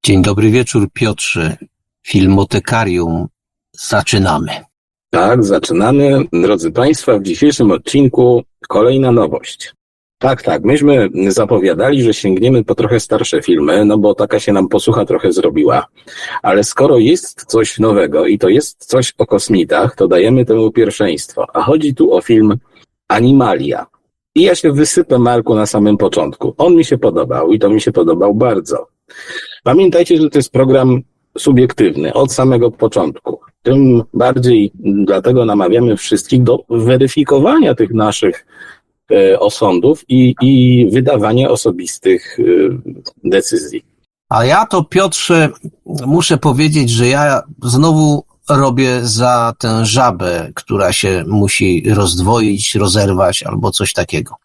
Dzień dobry wieczór, Piotrze. Filmotekarium. Zaczynamy. Tak, zaczynamy. Drodzy Państwo, w dzisiejszym odcinku kolejna nowość. Tak, myśmy zapowiadali, że sięgniemy po trochę starsze filmy, no bo taka się nam posłucha trochę zrobiła. Ale skoro jest coś nowego i to jest coś o kosmitach, to dajemy temu pierwszeństwo. A chodzi tu o film Animalia. I ja się wysypę, Marku, na samym początku. On mi się podobał i to mi się podobał bardzo. Pamiętajcie, że to jest program subiektywny od samego początku. Tym bardziej dlatego namawiamy wszystkich do weryfikowania tych naszych osądów i wydawania osobistych decyzji. A ja to, Piotrze, muszę powiedzieć, że ja znowu robię za tę żabę, która się musi rozdwoić, rozerwać albo coś takiego.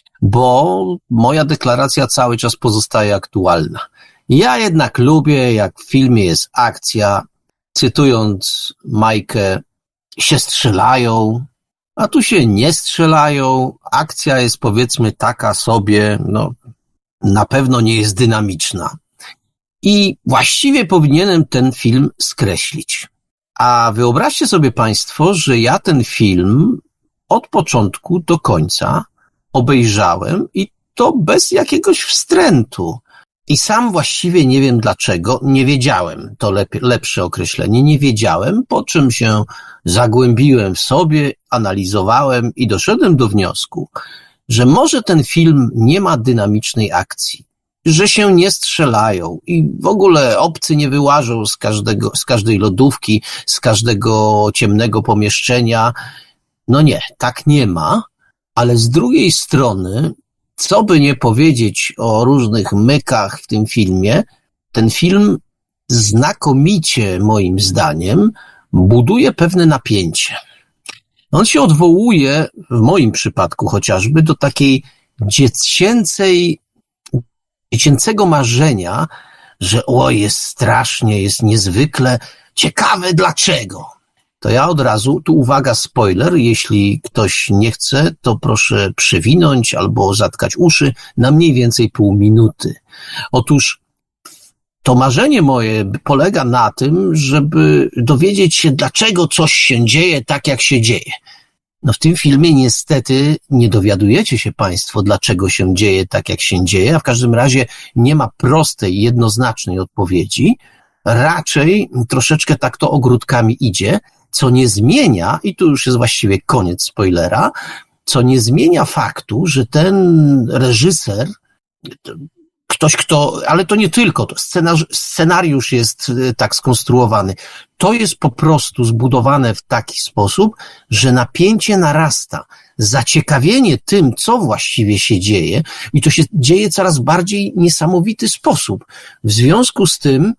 Bo moja deklaracja cały czas pozostaje aktualna. Ja jednak lubię, jak w filmie jest akcja, cytując Majkę, się strzelają, a tu się nie strzelają, akcja jest powiedzmy taka sobie, no na pewno nie jest dynamiczna. I właściwie powinienem ten film skreślić. A wyobraźcie sobie Państwo, że ja ten film od początku do końca obejrzałem i to bez jakiegoś wstrętu. I sam właściwie nie wiem dlaczego, nie wiedziałem, to lepsze określenie, nie wiedziałem, po czym się zagłębiłem w sobie, analizowałem i doszedłem do wniosku, że może ten film nie ma dynamicznej akcji, że się nie strzelają i w ogóle obcy nie wyłażą z każdej lodówki, z każdego ciemnego pomieszczenia. No nie, tak nie ma, ale z drugiej strony, co by nie powiedzieć o różnych mykach w tym filmie, ten film znakomicie, moim zdaniem, buduje pewne napięcie. On się odwołuje, w moim przypadku chociażby, do takiej dziecięcego marzenia, że jest strasznie, jest niezwykle, ciekawe dlaczego. To ja od razu, tu uwaga, spoiler, jeśli ktoś nie chce, to proszę przewinąć albo zatkać uszy na mniej więcej pół minuty. Otóż to marzenie moje polega na tym, żeby dowiedzieć się, dlaczego coś się dzieje tak, jak się dzieje. No w tym filmie niestety nie dowiadujecie się Państwo, dlaczego się dzieje tak, jak się dzieje, a w każdym razie nie ma prostej, jednoznacznej odpowiedzi. Raczej troszeczkę tak to ogródkami idzie, co nie zmienia, i tu już jest właściwie koniec spoilera, co nie zmienia faktu, że ten reżyser, ale to nie tylko, to scenariusz jest tak skonstruowany. To jest po prostu zbudowane w taki sposób, że napięcie narasta, zaciekawienie tym, co właściwie się dzieje, i to się dzieje coraz bardziej niesamowity sposób. W związku z tym,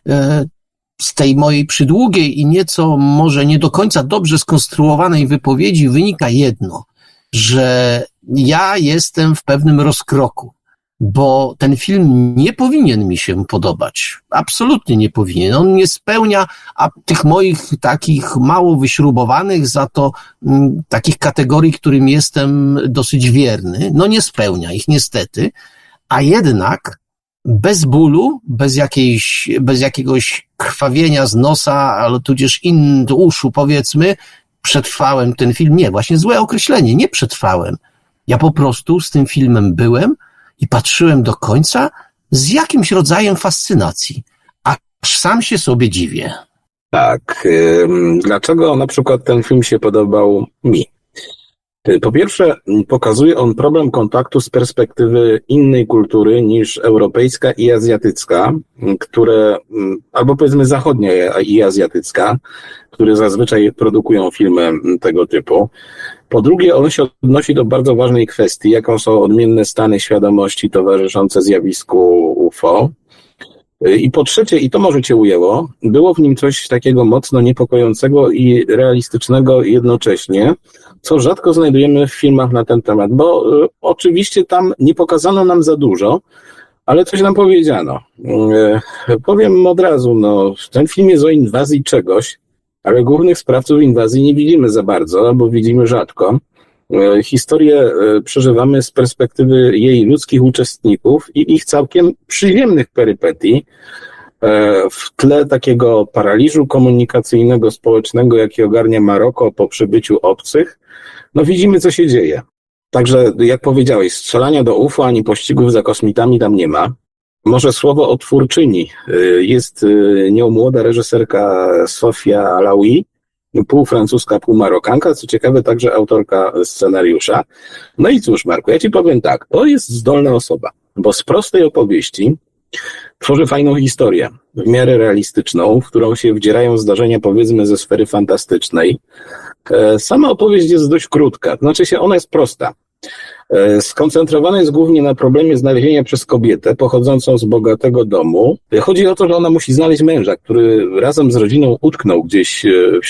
z tej mojej przydługiej i nieco może nie do końca dobrze skonstruowanej wypowiedzi wynika jedno, że ja jestem w pewnym rozkroku, bo ten film nie powinien mi się podobać. Absolutnie nie powinien. On nie spełnia tych moich takich mało wyśrubowanych, za to takich kategorii, którym jestem dosyć wierny. No nie spełnia ich niestety, a jednak bez bólu, bez jakiegoś krwawienia z nosa, ale tudzież uszu powiedzmy, przetrwałem ten film. Nie, właśnie złe określenie, nie przetrwałem. Ja po prostu z tym filmem byłem i patrzyłem do końca z jakimś rodzajem fascynacji, aż sam się sobie dziwię. Tak, dlaczego na przykład ten film się podobał mi? Po pierwsze, pokazuje on problem kontaktu z perspektywy innej kultury niż europejska i azjatycka, albo powiedzmy zachodnia i azjatycka, które zazwyczaj produkują filmy tego typu. Po drugie, on się odnosi do bardzo ważnej kwestii, jaką są odmienne stany świadomości towarzyszące zjawisku UFO. I po trzecie, i to może Cię ujęło, było w nim coś takiego mocno niepokojącego i realistycznego jednocześnie, co rzadko znajdujemy w filmach na ten temat, bo oczywiście tam nie pokazano nam za dużo, ale coś nam powiedziano. Powiem od razu, ten film jest o inwazji czegoś, ale głównych sprawców inwazji nie widzimy za bardzo, albo widzimy rzadko. Historię przeżywamy z perspektywy jej ludzkich uczestników i ich całkiem przyziemnych perypetii, W tle takiego paraliżu komunikacyjnego, społecznego, jaki ogarnia Maroko po przybyciu obcych, no widzimy, co się dzieje. Także, jak powiedziałeś, strzelania do UFO ani pościgów za kosmitami tam nie ma. Może słowo o twórczyni. Jest nią młoda reżyserka Sofia Alaoui, pół francuska, pół marokanka, co ciekawe także autorka scenariusza. No i cóż, Marku, ja ci powiem tak, to jest zdolna osoba, bo z prostej opowieści tworzy fajną historię, w miarę realistyczną, w którą się wdzierają zdarzenia, powiedzmy, ze sfery fantastycznej. Sama opowieść jest dość krótka, znaczy się ona jest prosta. Skoncentrowana jest głównie na problemie znalezienia przez kobietę pochodzącą z bogatego domu. Chodzi o to, że ona musi znaleźć męża, który razem z rodziną utknął gdzieś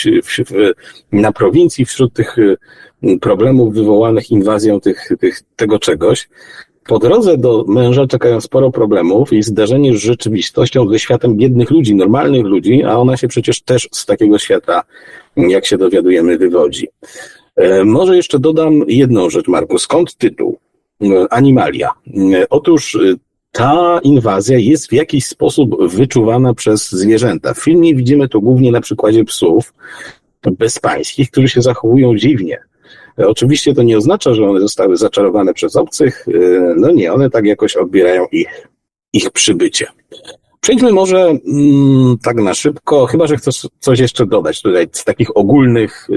na prowincji wśród tych problemów wywołanych inwazją tego czegoś. Po drodze do męża czekają sporo problemów i zdarzenie z rzeczywistością, ze światem biednych ludzi, normalnych ludzi, a ona się przecież też z takiego świata, jak się dowiadujemy, wywodzi. Może jeszcze dodam jedną rzecz, Marku. Skąd tytuł? Animalia. Otóż ta inwazja jest w jakiś sposób wyczuwana przez zwierzęta. W filmie widzimy to głównie na przykładzie psów bezpańskich, którzy się zachowują dziwnie. Oczywiście to nie oznacza, że one zostały zaczarowane przez obcych. No nie, one tak jakoś odbierają ich przybycie. Przejdźmy może tak na szybko, chyba że chcesz coś jeszcze dodać tutaj z takich ogólnych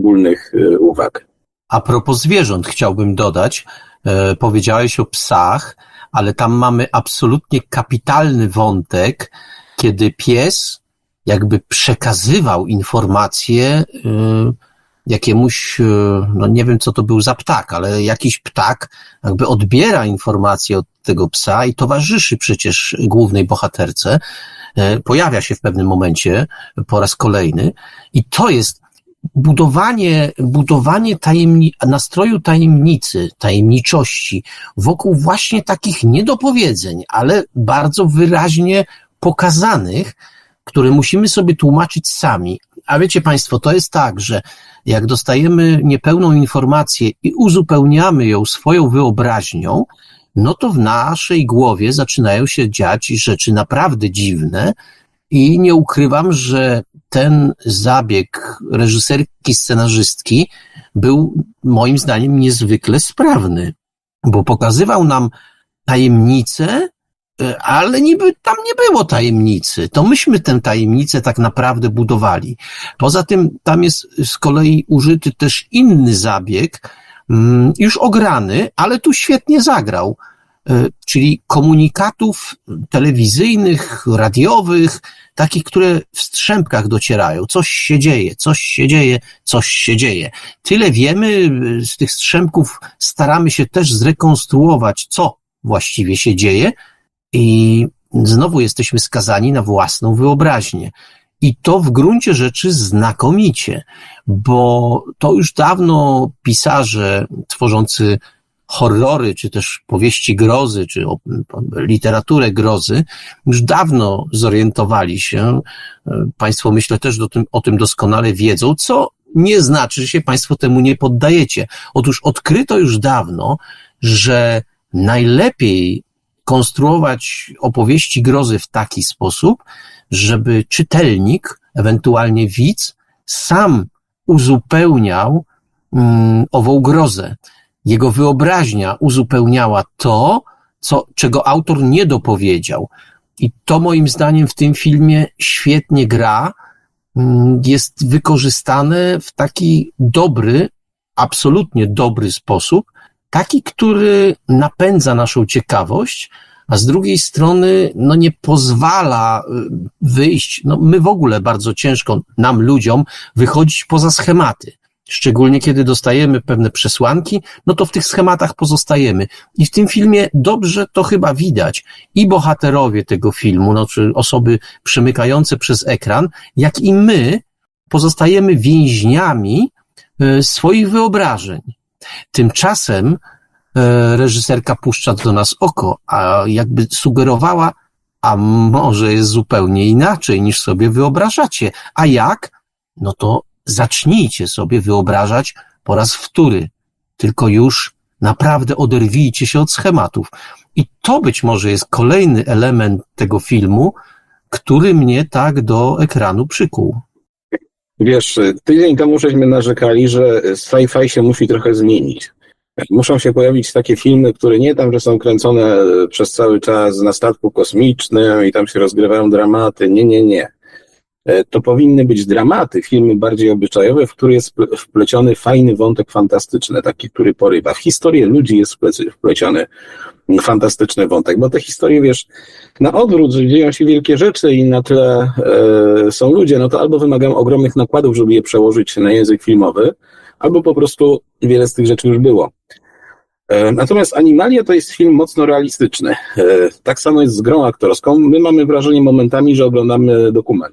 uwag. A propos zwierząt chciałbym dodać, powiedziałeś o psach, ale tam mamy absolutnie kapitalny wątek, kiedy pies jakby przekazywał informacje jakiemuś, no nie wiem co to był za ptak, ale jakiś ptak jakby odbiera informacje od tego psa i towarzyszy przecież głównej bohaterce, pojawia się w pewnym momencie po raz kolejny i to jest budowanie nastroju tajemnicy, tajemniczości wokół właśnie takich niedopowiedzeń, ale bardzo wyraźnie pokazanych, które musimy sobie tłumaczyć sami. A wiecie Państwo, to jest tak, że jak dostajemy niepełną informację i uzupełniamy ją swoją wyobraźnią, no to w naszej głowie zaczynają się dziać rzeczy naprawdę dziwne i nie ukrywam, że ten zabieg reżyserki, scenarzystki był moim zdaniem niezwykle sprawny, bo pokazywał nam tajemnicę, ale niby tam nie było tajemnicy. To myśmy tę tajemnicę tak naprawdę budowali. Poza tym tam jest z kolei użyty też inny zabieg, już ograny, ale tu świetnie zagrał, czyli komunikatów telewizyjnych, radiowych, takich, które w strzępkach docierają. Coś się dzieje, coś się dzieje, coś się dzieje. Tyle wiemy, z tych strzępków staramy się też zrekonstruować, co właściwie się dzieje i znowu jesteśmy skazani na własną wyobraźnię. I to w gruncie rzeczy znakomicie, bo to już dawno pisarze tworzący horrory, czy też powieści grozy, czy literaturę grozy, już dawno zorientowali się, Państwo myślę też o tym doskonale wiedzą, co nie znaczy, że się Państwo temu nie poddajecie. Otóż odkryto już dawno, że najlepiej konstruować opowieści grozy w taki sposób, żeby czytelnik, ewentualnie widz, sam uzupełniał ową grozę. Jego wyobraźnia uzupełniała to, czego autor nie dopowiedział. I to moim zdaniem w tym filmie świetnie gra, jest wykorzystane w taki dobry, absolutnie dobry sposób, taki, który napędza naszą ciekawość, a z drugiej strony nie pozwala wyjść, my w ogóle bardzo ciężko nam ludziom wychodzić poza schematy. Szczególnie kiedy dostajemy pewne przesłanki, to w tych schematach pozostajemy. I w tym filmie dobrze to chyba widać. I bohaterowie tego filmu, czy osoby przemykające przez ekran, jak i my pozostajemy więźniami swoich wyobrażeń. Tymczasem reżyserka puszcza do nas oko, a jakby sugerowała, a może jest zupełnie inaczej niż sobie wyobrażacie. A jak? To zacznijcie sobie wyobrażać po raz wtóry, tylko już naprawdę oderwijcie się od schematów. I to być może jest kolejny element tego filmu, który mnie tak do ekranu przykuł. Wiesz, tydzień temu żeśmy narzekali, że sci-fi się musi trochę zmienić. Muszą się pojawić takie filmy, które nie tam, że są kręcone przez cały czas na statku kosmicznym i tam się rozgrywają dramaty. Nie. To powinny być dramaty, filmy bardziej obyczajowe, w które jest wpleciony fajny wątek fantastyczny, taki, który porywa. W historię ludzi jest wpleciony fantastyczny wątek, bo te historie, wiesz, na odwrót, że dzieją się wielkie rzeczy i na tle są ludzie, no to albo wymagają ogromnych nakładów, żeby je przełożyć na język filmowy, albo po prostu wiele z tych rzeczy już było. Natomiast Animalia to jest film mocno realistyczny. Tak samo jest z grą aktorską. My mamy wrażenie momentami, że oglądamy dokument.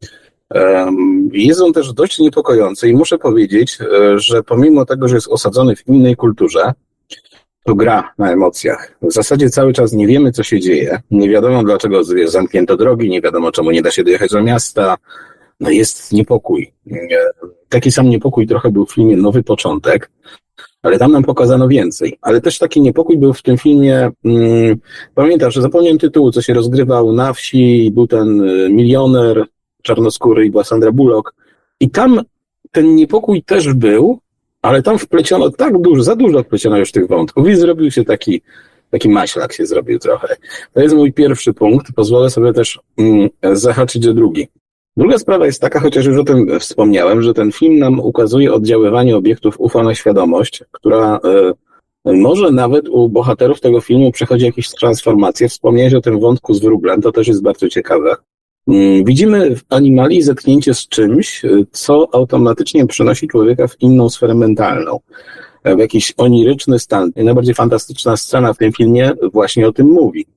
Jest on też dość niepokojący i muszę powiedzieć, że pomimo tego, że jest osadzony w innej kulturze, to gra na emocjach. W zasadzie cały czas nie wiemy, co się dzieje. Nie wiadomo, dlaczego zamknięto drogi, nie wiadomo, czemu nie da się dojechać do miasta. No jest niepokój. Taki sam niepokój trochę był w filmie Nowy Początek, ale tam nam pokazano więcej. Ale też taki niepokój był w tym filmie, pamiętasz, że zapomniałem tytułu, co się rozgrywał na wsi, był ten milioner czarnoskóry i była Sandra Bullock. I tam ten niepokój też był, ale tam wpleciono tak dużo, za dużo wpleciono już tych wątków i zrobił się taki maślak się zrobił trochę. To jest mój pierwszy punkt, pozwolę sobie też zahaczyć o drugi. Druga sprawa jest taka, chociaż już o tym wspomniałem, że ten film nam ukazuje oddziaływanie obiektów UFO na świadomość, która może nawet u bohaterów tego filmu przechodzi jakieś transformacje. Wspomniałeś o tym wątku z wróblem, to też jest bardzo ciekawe. Widzimy w Animalii zetknięcie z czymś, co automatycznie przenosi człowieka w inną sferę mentalną, w jakiś oniryczny stan. Najbardziej fantastyczna scena w tym filmie właśnie o tym mówi.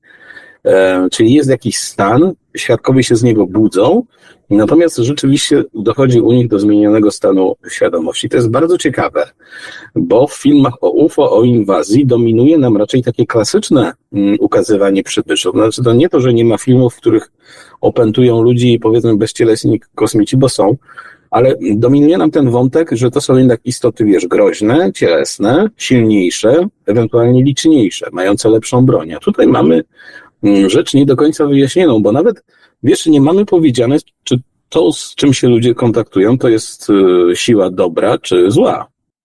Czyli jest jakiś stan, świadkowie się z niego budzą, natomiast rzeczywiście dochodzi u nich do zmienionego stanu świadomości. To jest bardzo ciekawe, bo w filmach o UFO, o inwazji dominuje nam raczej takie klasyczne ukazywanie przybyszów. Znaczy to nie to, że nie ma filmów, w których opętują ludzi i powiedzmy bezcielesni kosmici, bo są, ale dominuje nam ten wątek, że to są jednak istoty, wiesz, groźne, cielesne, silniejsze, ewentualnie liczniejsze, mające lepszą broń. A tutaj mamy rzecz nie do końca wyjaśnioną, bo nawet, wiesz, nie mamy powiedziane, czy to, z czym się ludzie kontaktują, to jest siła dobra czy zła.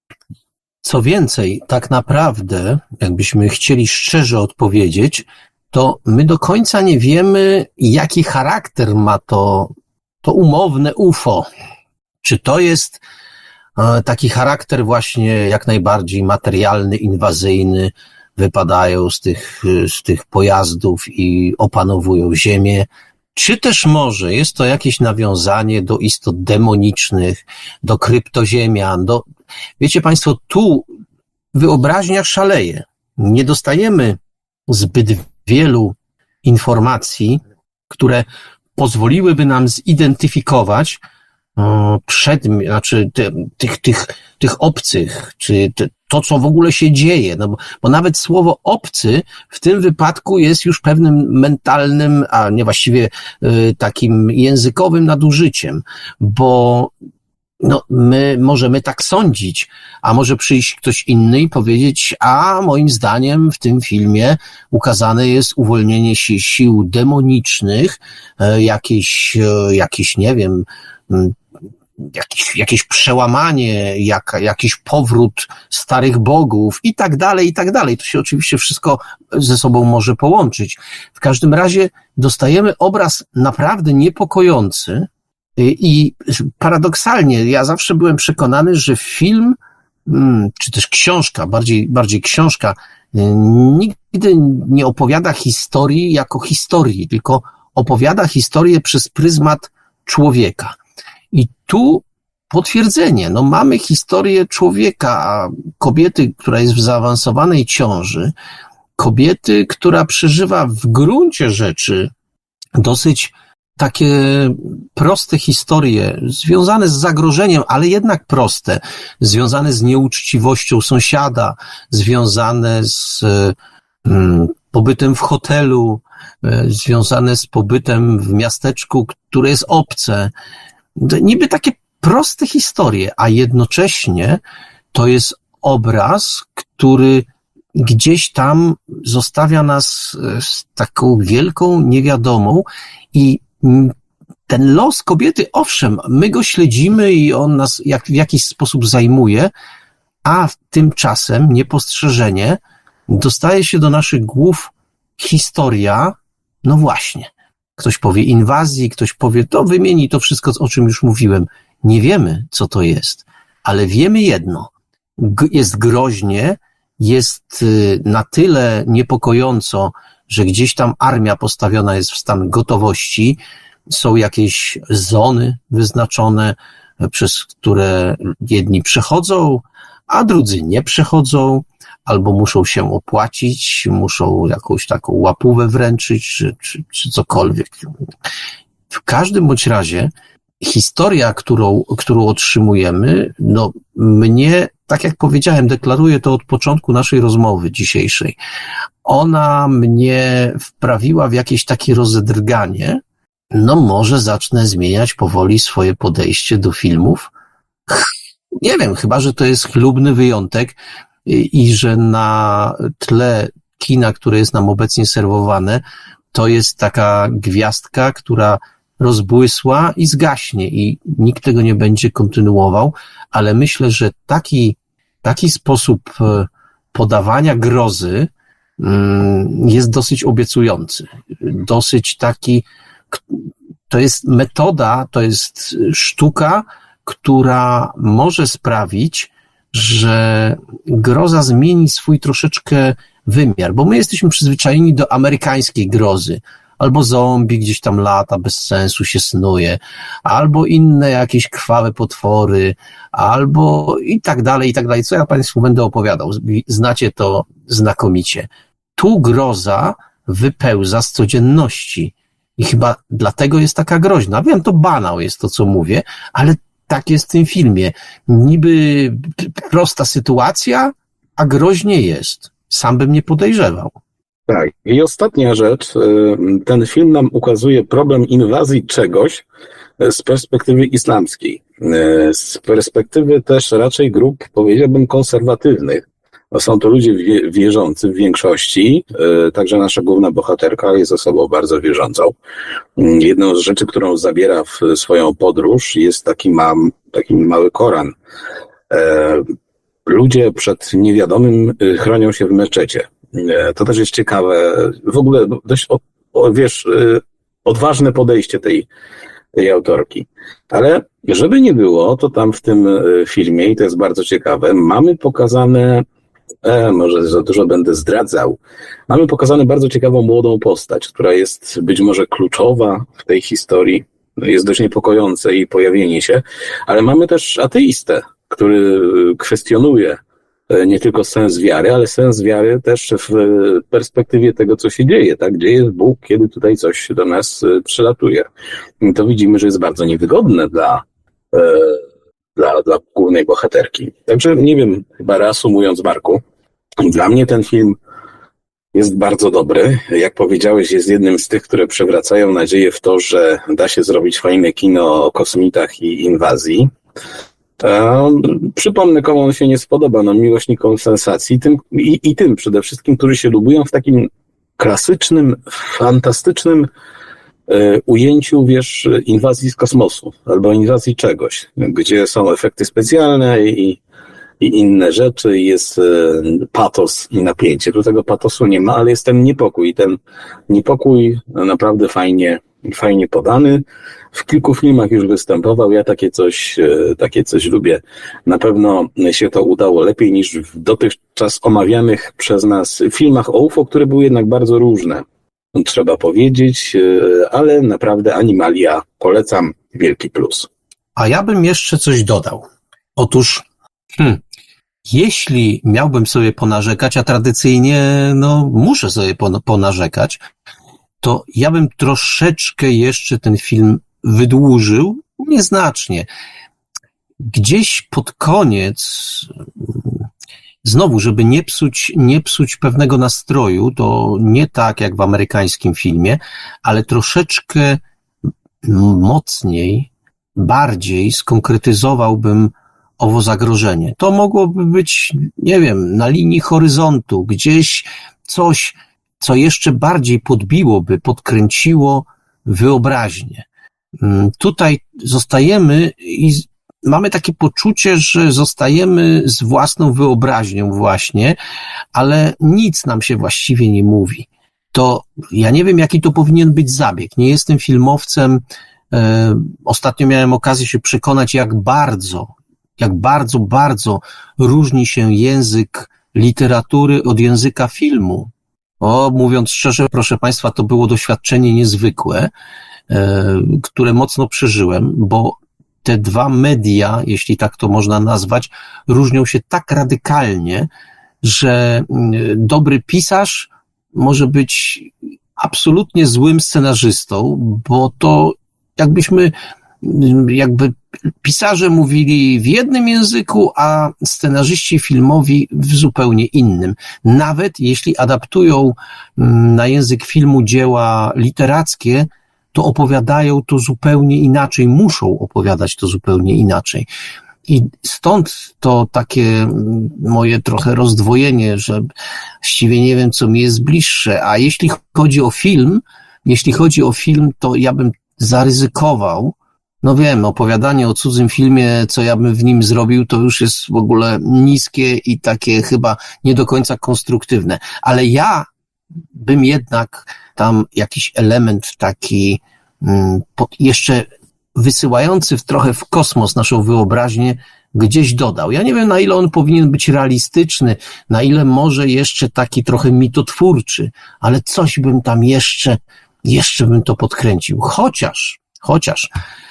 Co więcej, tak naprawdę, jakbyśmy chcieli szczerze odpowiedzieć, to my do końca nie wiemy, jaki charakter ma to umowne UFO. Czy to jest taki charakter właśnie jak najbardziej materialny, inwazyjny, wypadają z tych pojazdów i opanowują ziemię, czy też może jest to jakieś nawiązanie do istot demonicznych, do kryptoziemian, wiecie Państwo, tu wyobraźnia szaleje. Nie dostajemy zbyt wielu informacji, które pozwoliłyby nam zidentyfikować tych obcych, czy to, co w ogóle się dzieje, no bo nawet słowo obcy w tym wypadku jest już pewnym mentalnym, a nie właściwie takim językowym nadużyciem, bo no, my możemy tak sądzić, a może przyjść ktoś inny i powiedzieć, a moim zdaniem w tym filmie ukazane jest uwolnienie się sił demonicznych, jakieś nie wiem, jakieś przełamanie, jakiś powrót starych bogów i tak dalej, i tak dalej. To się oczywiście wszystko ze sobą może połączyć. W każdym razie dostajemy obraz naprawdę niepokojący i paradoksalnie ja zawsze byłem przekonany, że film, czy też książka, bardziej książka, nigdy nie opowiada historii jako historii, tylko opowiada historię przez pryzmat człowieka. I tu potwierdzenie, no mamy historię człowieka, kobiety, która jest w zaawansowanej ciąży, kobiety, która przeżywa w gruncie rzeczy dosyć takie proste historie, związane z zagrożeniem, ale jednak proste, związane z nieuczciwością sąsiada, związane z pobytem w hotelu, związane z pobytem w miasteczku, które jest obce. Niby takie proste historie, a jednocześnie to jest obraz, który gdzieś tam zostawia nas z taką wielką niewiadomą i ten los kobiety, owszem, my go śledzimy i on nas w jakiś sposób zajmuje, a tymczasem niepostrzeżenie dostaje się do naszych głów historia, no właśnie, ktoś powie inwazji, ktoś powie, to wymieni to wszystko, o czym już mówiłem. Nie wiemy, co to jest, ale wiemy jedno. Jest groźnie, jest na tyle niepokojąco, że gdzieś tam armia postawiona jest w stan gotowości, są jakieś zony wyznaczone, przez które jedni przechodzą, a drudzy nie przechodzą, albo muszą się opłacić, muszą jakąś taką łapówę wręczyć, czy cokolwiek. W każdym bądź razie historia, którą otrzymujemy, no mnie, tak jak powiedziałem, deklaruję to od początku naszej rozmowy dzisiejszej. Ona mnie wprawiła w jakieś takie rozedrganie. No może zacznę zmieniać powoli swoje podejście do filmów. Nie wiem, chyba że to jest chlubny wyjątek i że na tle kina, które jest nam obecnie serwowane, to jest taka gwiazdka, która rozbłysła i zgaśnie i nikt tego nie będzie kontynuował, ale myślę, że taki sposób podawania grozy jest dosyć obiecujący. Dosyć taki, to jest metoda, to jest sztuka, która może sprawić, że groza zmieni swój troszeczkę wymiar, bo my jesteśmy przyzwyczajeni do amerykańskiej grozy. Albo zombie gdzieś tam lata, bez sensu się snuje, albo inne jakieś krwawe potwory, albo i tak dalej, co ja Państwu będę opowiadał. Znacie to znakomicie. Tu groza wypełza z codzienności i chyba dlatego jest taka groźna. Wiem, to banał jest to, co mówię, ale tak jest w tym filmie. Niby prosta sytuacja, a groźnie jest. Sam bym nie podejrzewał. Tak. I ostatnia rzecz. Ten film nam ukazuje problem inwazji czegoś z perspektywy islamskiej. Z perspektywy też raczej grup, powiedziałbym, konserwatywnych. Są to ludzie wierzący w większości, także nasza główna bohaterka jest osobą bardzo wierzącą. Jedną z rzeczy, którą zabiera w swoją podróż, jest taki mały Koran. Ludzie przed niewiadomym chronią się w meczecie. To też jest ciekawe, w ogóle dość, odważne podejście tej autorki. Ale żeby nie było, to tam w tym filmie, i to jest bardzo ciekawe, mamy pokazane, może za dużo będę zdradzał, mamy pokazane bardzo ciekawą młodą postać, która jest być może kluczowa w tej historii. Jest dość niepokojące jej pojawienie się, ale mamy też ateistę, który kwestionuje nie tylko sens wiary, ale sens wiary też w perspektywie tego, co się dzieje, tak? Gdzie jest Bóg, kiedy tutaj coś do nas przylatuje. I to widzimy, że jest bardzo niewygodne dla głównej bohaterki. Także nie wiem, chyba reasumując, Marku, dla mnie ten film jest bardzo dobry. Jak powiedziałeś, jest jednym z tych, które przywracają nadzieję w to, że da się zrobić fajne kino o kosmitach i inwazji. Przypomnę, komu on się nie spodoba, miłośnikom sensacji, tym przede wszystkim, którzy się lubują w takim klasycznym, fantastycznym ujęciu, inwazji z kosmosu, albo inwazji czegoś, gdzie są efekty specjalne i inne rzeczy, jest patos i napięcie. Tu tego patosu nie ma, ale jest ten niepokój naprawdę fajnie podany. W kilku filmach już występował, ja takie coś lubię. Na pewno się to udało lepiej niż w dotychczas omawianych przez nas filmach o UFO, które były jednak bardzo różne, trzeba powiedzieć, ale naprawdę Animalia polecam, wielki plus. A ja bym jeszcze coś dodał. Otóż, jeśli miałbym sobie ponarzekać, a tradycyjnie, muszę sobie ponarzekać, to ja bym troszeczkę jeszcze ten film wydłużył, nieznacznie. Gdzieś pod koniec, znowu, żeby nie psuć pewnego nastroju, to nie tak jak w amerykańskim filmie, ale troszeczkę mocniej, bardziej skonkretyzowałbym owo zagrożenie. To mogłoby być, nie wiem, na linii horyzontu, gdzieś coś, co jeszcze bardziej podkręciło wyobraźnię. Tutaj zostajemy i mamy takie poczucie, że zostajemy z własną wyobraźnią właśnie, ale nic nam się właściwie nie mówi. To ja nie wiem, jaki to powinien być zabieg. Nie jestem filmowcem. Ostatnio miałem okazję się przekonać, jak bardzo różni się język literatury od języka filmu. Mówiąc szczerze, proszę Państwa, to było doświadczenie niezwykłe, które mocno przeżyłem, bo te dwa media, jeśli tak to można nazwać, różnią się tak radykalnie, że dobry pisarz może być absolutnie złym scenarzystą, bo to jakby pisarze mówili w jednym języku, a scenarzyści filmowi w zupełnie innym. Nawet jeśli adaptują na język filmu dzieła literackie, to opowiadają to zupełnie inaczej, muszą opowiadać to zupełnie inaczej. I stąd to takie moje trochę rozdwojenie, że właściwie nie wiem, co mi jest bliższe. A jeśli chodzi o film, to ja bym zaryzykował, no wiem, opowiadanie o cudzym filmie, co ja bym w nim zrobił, to już jest w ogóle niskie i takie chyba nie do końca konstruktywne. Ale ja bym jednak tam jakiś element taki jeszcze wysyłający trochę w kosmos naszą wyobraźnię gdzieś dodał. Ja nie wiem, na ile on powinien być realistyczny, na ile może jeszcze taki trochę mitotwórczy, ale coś bym tam jeszcze bym to podkręcił. Chociaż,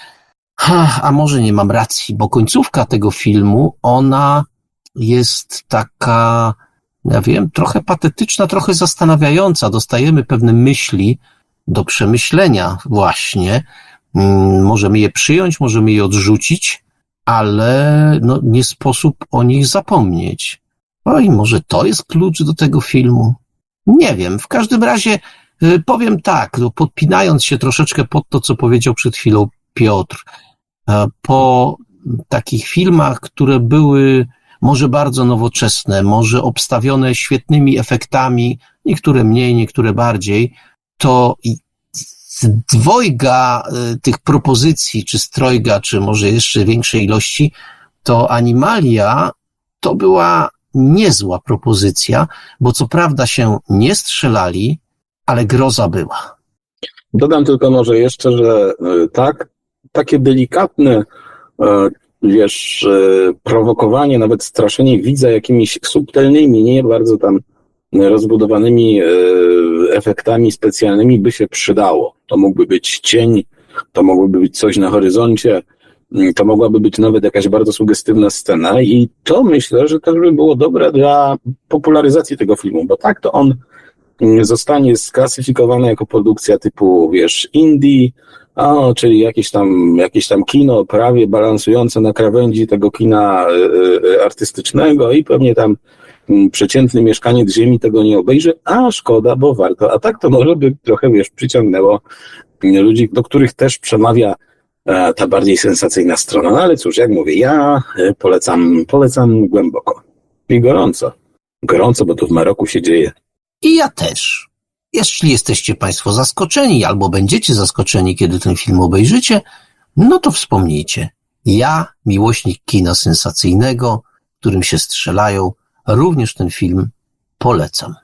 a może nie mam racji, bo końcówka tego filmu, ona jest taka, ja wiem, trochę patetyczna, trochę zastanawiająca. Dostajemy pewne myśli do przemyślenia właśnie. Możemy je przyjąć, możemy je odrzucić, ale nie sposób o nich zapomnieć. I może to jest klucz do tego filmu? Nie wiem. W każdym razie powiem tak, podpinając się troszeczkę pod to, co powiedział przed chwilą Piotr, po takich filmach, które były może bardzo nowoczesne, może obstawione świetnymi efektami, niektóre mniej, niektóre bardziej, to z dwojga tych propozycji, czy z trojga, czy może jeszcze większej ilości, to Animalia to była niezła propozycja, bo co prawda się nie strzelali, ale groza była. Dodam tylko może jeszcze, że tak, takie delikatne, prowokowanie, nawet straszenie widza jakimiś subtelnymi, nie bardzo tam rozbudowanymi efektami specjalnymi by się przydało. To mógłby być cień, to mogłoby być coś na horyzoncie, to mogłaby być nawet jakaś bardzo sugestywna scena i to myślę, że też by było dobre dla popularyzacji tego filmu, bo tak to on zostanie sklasyfikowany jako produkcja typu, indie, czyli jakieś tam kino prawie balansujące na krawędzi tego kina artystycznego i pewnie tam przeciętny mieszkaniec ziemi tego nie obejrzy, a szkoda, bo warto. A tak to może by trochę, przyciągnęło ludzi, do których też przemawia ta bardziej sensacyjna strona. No ale cóż, jak mówię, ja polecam głęboko. I gorąco, bo tu w Maroku się dzieje. I ja też. Jeśli jesteście Państwo zaskoczeni albo będziecie zaskoczeni, kiedy ten film obejrzycie, no to wspomnijcie. Ja, miłośnik kina sensacyjnego, w którym się strzelają, również ten film polecam.